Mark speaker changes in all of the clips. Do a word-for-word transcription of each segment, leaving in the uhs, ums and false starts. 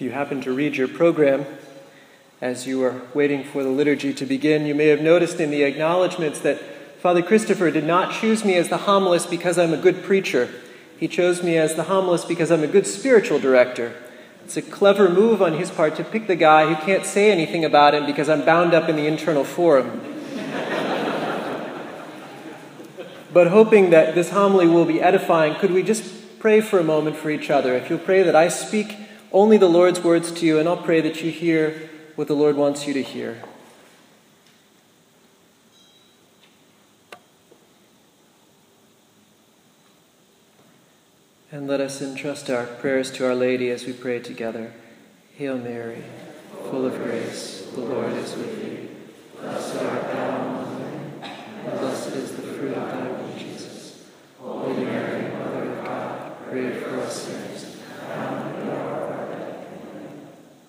Speaker 1: If you happen to read your program as you are waiting for the liturgy to begin, you may have noticed in the acknowledgments that Father Christopher did not choose me as the homilist because I'm a good preacher. He chose me as the homilist because I'm a good spiritual director. It's a clever move on his part to pick the guy who can't say anything about him because I'm bound up in the internal forum. But hoping that this homily will be edifying, could we just pray for a moment for each other? If you'll pray that I speak only the Lord's words to you, and I'll pray that you hear what the Lord wants you to hear. And let us entrust our prayers to Our Lady as we pray together. Hail Mary, full of grace, the Lord is with thee. Blessed art thou among women, and blessed is the fruit of thy womb, Jesus. Holy Mary, Mother of God, pray for us sinners, now and at the hour of our death. Amen.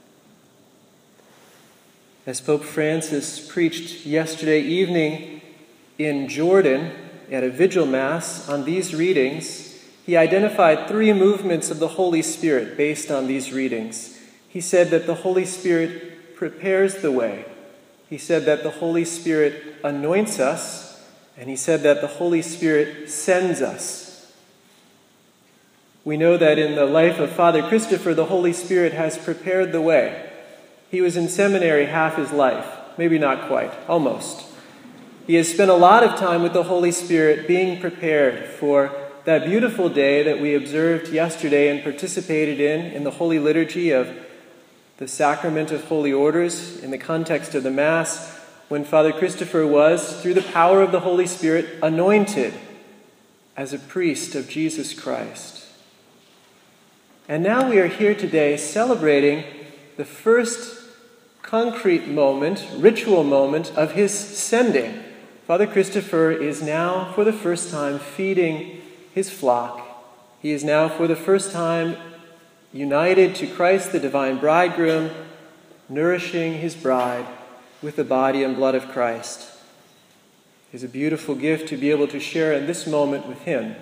Speaker 1: As Pope Francis preached yesterday evening in Jordan at a vigil mass on these readings, he identified three movements of the Holy Spirit based on these readings. He said that the Holy Spirit prepares the way. He said that the Holy Spirit anoints us, and he said that the Holy Spirit sends us. We know that in the life of Father Christopher, the Holy Spirit has prepared the way. He was in seminary half his life, maybe not quite, almost. He has spent a lot of time with the Holy Spirit being prepared for that beautiful day that we observed yesterday and participated in, in the Holy Liturgy of the Sacrament of Holy Orders, in the context of the Mass, when Father Christopher was, through the power of the Holy Spirit, anointed as a priest of Jesus Christ. And now we are here today celebrating the first concrete moment, ritual moment of his sending. Father Christopher is now, for the first time, feeding his flock. He is now for the first time united to Christ, the divine bridegroom, nourishing his bride with the body and blood of Christ. It is a beautiful gift to be able to share in this moment with him.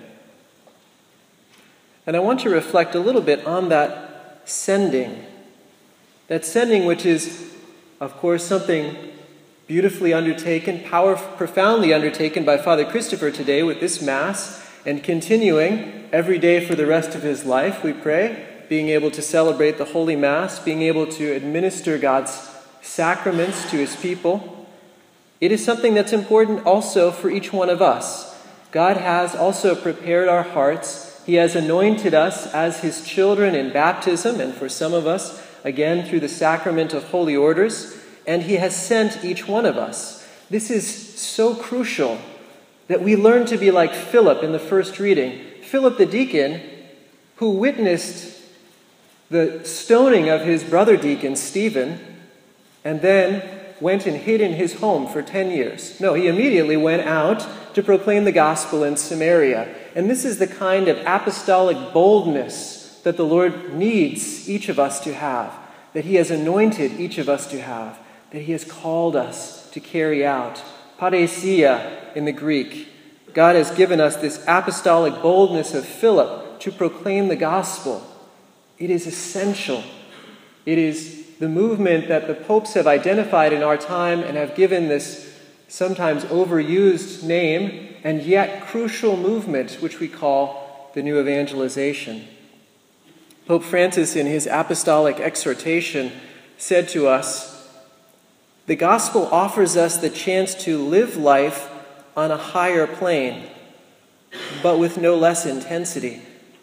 Speaker 1: And I want to reflect a little bit on that sending. That sending which is, of course, something beautifully undertaken, powerful, profoundly undertaken by Father Christopher today with this Mass, and continuing every day for the rest of his life, we pray, being able to celebrate the Holy Mass, being able to administer God's sacraments to his people. It is something that's important also for each one of us. God has also prepared our hearts. He has anointed us as his children in baptism, and for some of us, again, through the sacrament of Holy Orders, and he has sent each one of us. This is so crucial that we learn to be like Philip in the first reading. Philip the deacon, who witnessed the stoning of his brother deacon, Stephen, and then went and hid in his home for ten years. No, he immediately went out to proclaim the gospel in Samaria. And this is the kind of apostolic boldness that the Lord needs each of us to have, that he has anointed each of us to have, that he has called us to carry out. Parousia in the Greek. God has given us this apostolic boldness of Philip to proclaim the gospel. It is essential. It is the movement that the popes have identified in our time and have given this sometimes overused name, and yet crucial movement, which we call the new evangelization. Pope Francis, in his apostolic exhortation, said to us, "The gospel offers us the chance to live life on a higher plane, but with no less intensity.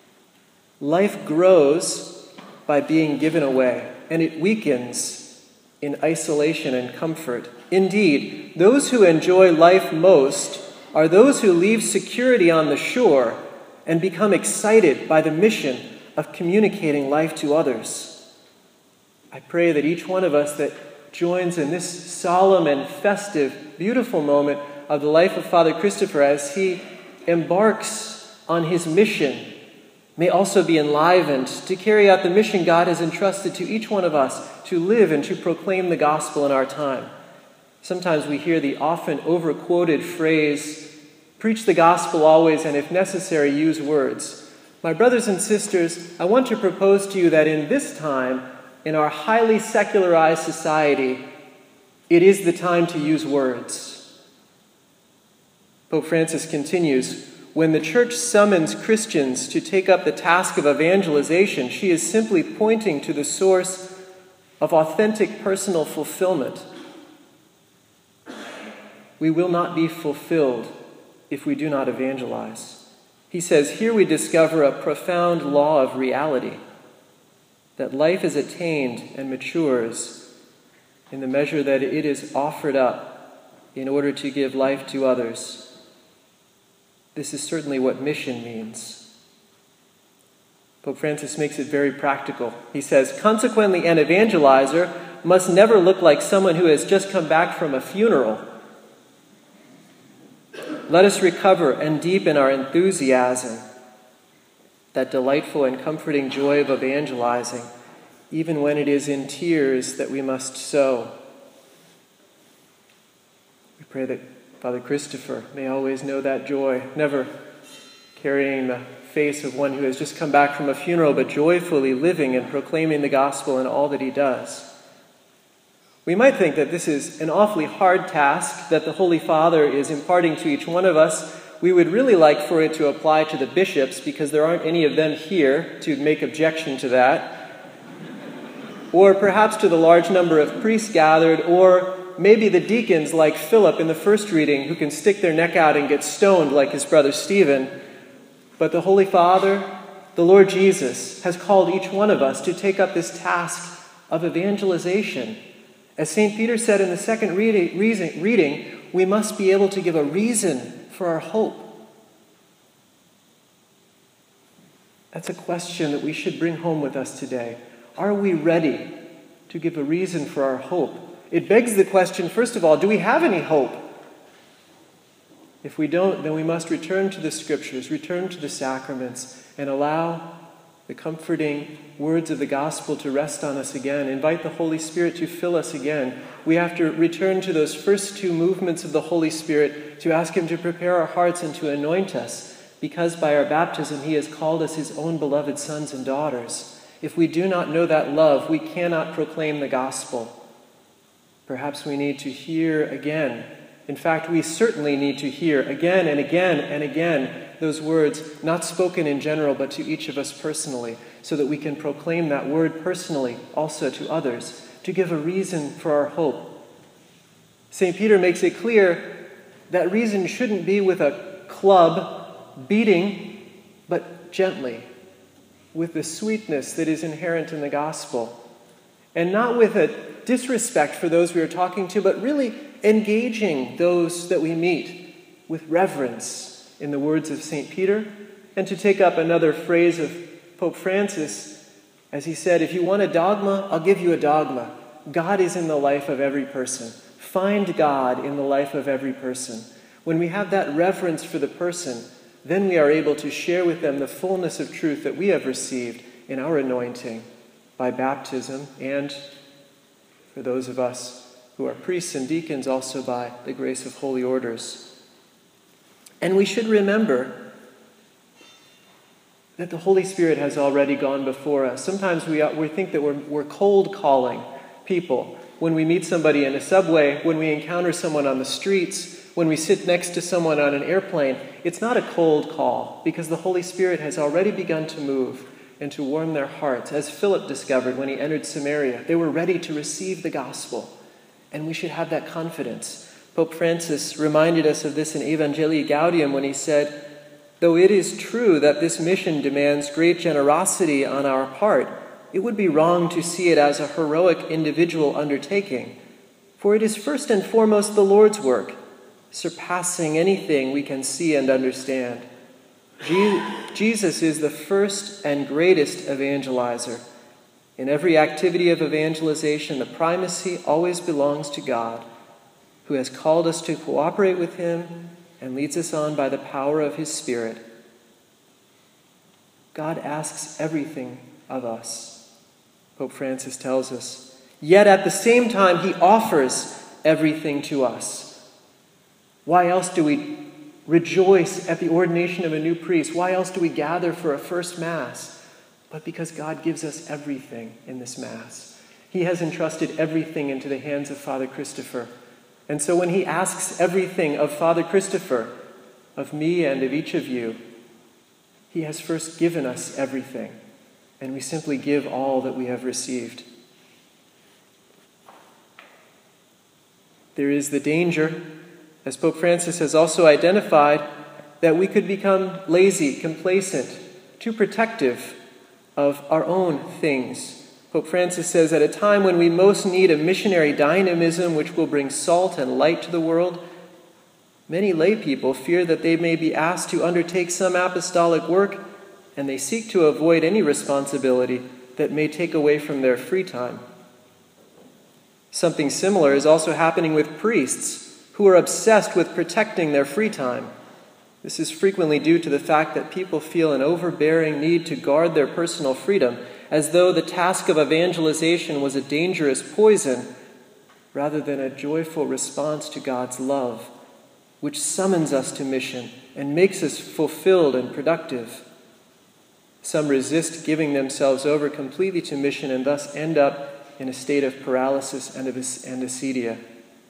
Speaker 1: Life grows by being given away, and it weakens in isolation and comfort. Indeed, those who enjoy life most are those who leave security on the shore and become excited by the mission of communicating life to others." I pray that each one of us that joins in this solemn and festive, beautiful moment of the life of Father Christopher as he embarks on his mission may also be enlivened to carry out the mission God has entrusted to each one of us to live and to proclaim the gospel in our time. Sometimes we hear the often overquoted phrase, "Preach the gospel always, and if necessary, use words." My brothers and sisters, I want to propose to you that in this time in our highly secularized society, it is the time to use words. Pope Francis continues, when the Church summons Christians to take up the task of evangelization, she is simply pointing to the source of authentic personal fulfillment. We will not be fulfilled if we do not evangelize. He says, here we discover a profound law of reality, that life is attained and matures in the measure that it is offered up in order to give life to others. This is certainly what mission means. Pope Francis makes it very practical. He says, consequently, an evangelizer must never look like someone who has just come back from a funeral. Let us recover and deepen our enthusiasm, that delightful and comforting joy of evangelizing, even when it is in tears that we must sow. We pray that Father Christopher may always know that joy, never carrying the face of one who has just come back from a funeral, but joyfully living and proclaiming the gospel in all that he does. We might think that this is an awfully hard task that the Holy Father is imparting to each one of us. We would really like for it to apply to the bishops, because there aren't any of them here to make objection to that. Or perhaps to the large number of priests gathered, or maybe the deacons like Philip in the first reading, who can stick their neck out and get stoned like his brother Stephen. But the Holy Father, the Lord Jesus, has called each one of us to take up this task of evangelization. As Saint Peter said in the second reading, reading, we must be able to give a reason for our hope. That's a question that we should bring home with us today. Are we ready to give a reason for our hope? It begs the question, first of all, do we have any hope? If we don't, then we must return to the Scriptures, return to the sacraments, and allow the comforting words of the gospel to rest on us again. Invite the Holy Spirit to fill us again. We have to return to those first two movements of the Holy Spirit to ask him to prepare our hearts and to anoint us, because by our baptism he has called us his own beloved sons and daughters. If we do not know that love, we cannot proclaim the gospel. Perhaps we need to hear again. In fact, we certainly need to hear again and again and again those words, not spoken in general, but to each of us personally, so that we can proclaim that word personally also to others, to give a reason for our hope. Saint Peter makes it clear that reason shouldn't be with a club beating, but gently, with the sweetness that is inherent in the gospel, and not with a disrespect for those we are talking to, but really engaging those that we meet with reverence, in the words of Saint Peter. And to take up another phrase of Pope Francis, as he said, if you want a dogma, I'll give you a dogma. God is in the life of every person. Find God in the life of every person. When we have that reverence for the person, then we are able to share with them the fullness of truth that we have received in our anointing by baptism, and for those of us who are priests and deacons, also by the grace of holy orders. And we should remember that the Holy Spirit has already gone before us. Sometimes we, we think that we're, we're cold calling people. When we meet somebody in a subway, when we encounter someone on the streets, when we sit next to someone on an airplane, it's not a cold call, because the Holy Spirit has already begun to move and to warm their hearts. As Philip discovered when he entered Samaria, they were ready to receive the gospel, and we should have that confidence. Pope Francis reminded us of this in Evangelii Gaudium when he said, though it is true that this mission demands great generosity on our part, it would be wrong to see it as a heroic individual undertaking, for it is first and foremost the Lord's work, surpassing anything we can see and understand. Je- Jesus is the first and greatest evangelizer. In every activity of evangelization, the primacy always belongs to God, who has called us to cooperate with him and leads us on by the power of his Spirit. God asks everything of us, Pope Francis tells us, yet at the same time he offers everything to us. Why else do we rejoice at the ordination of a new priest? Why else do we gather for a first Mass? but because God gives us everything in this Mass. He has entrusted everything into the hands of Father Christopher. And so when he asks everything of Father Christopher, of me and of each of you, he has first given us everything, and we simply give all that we have received. There is the danger, as Pope Francis has also identified, that we could become lazy, complacent, too protective of our own things. Pope Francis says, at a time when we most need a missionary dynamism which will bring salt and light to the world, many lay people fear that they may be asked to undertake some apostolic work, and they seek to avoid any responsibility that may take away from their free time. Something similar is also happening with priests who are obsessed with protecting their free time. This is frequently due to the fact that people feel an overbearing need to guard their personal freedom, as though the task of evangelization was a dangerous poison rather than a joyful response to God's love, which summons us to mission and makes us fulfilled and productive. Some resist giving themselves over completely to mission and thus end up in a state of paralysis and of and acedia.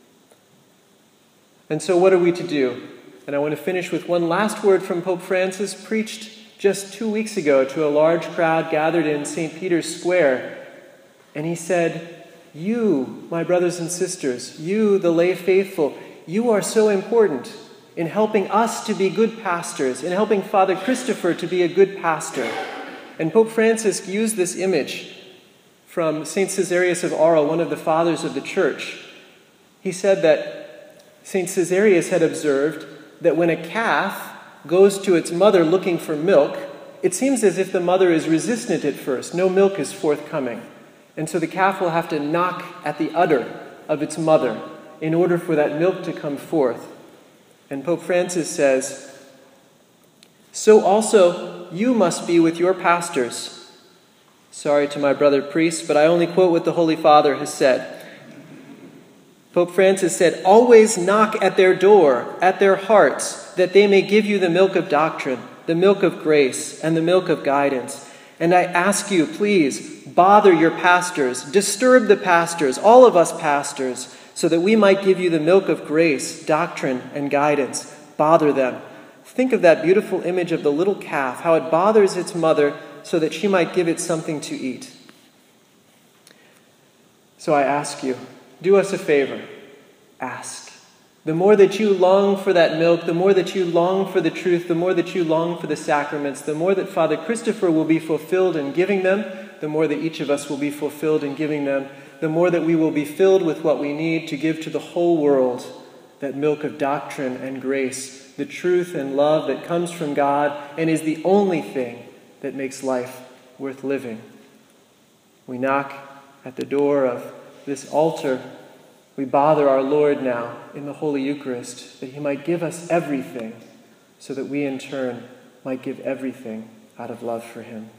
Speaker 1: And so what are we to do? And I want to finish with one last word from Pope Francis, preached just two weeks ago to a large crowd gathered in Saint Peter's Square. And he said, you, my brothers and sisters, you, the lay faithful, you are so important in helping us to be good pastors, in helping Father Christopher to be a good pastor. And Pope Francis used this image from Saint Caesarius of Arles, one of the fathers of the Church. He said that Saint Caesarius had observed that when a calf goes to its mother looking for milk, it seems as if the mother is resistant at first. No milk is forthcoming. And so the calf will have to knock at the udder of its mother in order for that milk to come forth. And Pope Francis says, so also you must be with your pastors. Sorry to my brother priests, but I only quote what the Holy Father has said. Pope Francis said, always knock at their door, at their hearts, that they may give you the milk of doctrine, the milk of grace, and the milk of guidance. And I ask you, please, bother your pastors, disturb the pastors, all of us pastors, so that we might give you the milk of grace, doctrine, and guidance. Bother them. Think of that beautiful image of the little calf, how it bothers its mother so that she might give it something to eat. So I ask you, do us a favor. Ask. The more that you long for that milk, the more that you long for the truth, the more that you long for the sacraments, the more that Father Christopher will be fulfilled in giving them, the more that each of us will be fulfilled in giving them, the more that we will be filled with what we need to give to the whole world, that milk of doctrine and grace, the truth and love that comes from God and is the only thing that makes life worth living. We knock at the door of this altar. We bother our Lord now in the Holy Eucharist that he might give us everything so that we in turn might give everything out of love for him.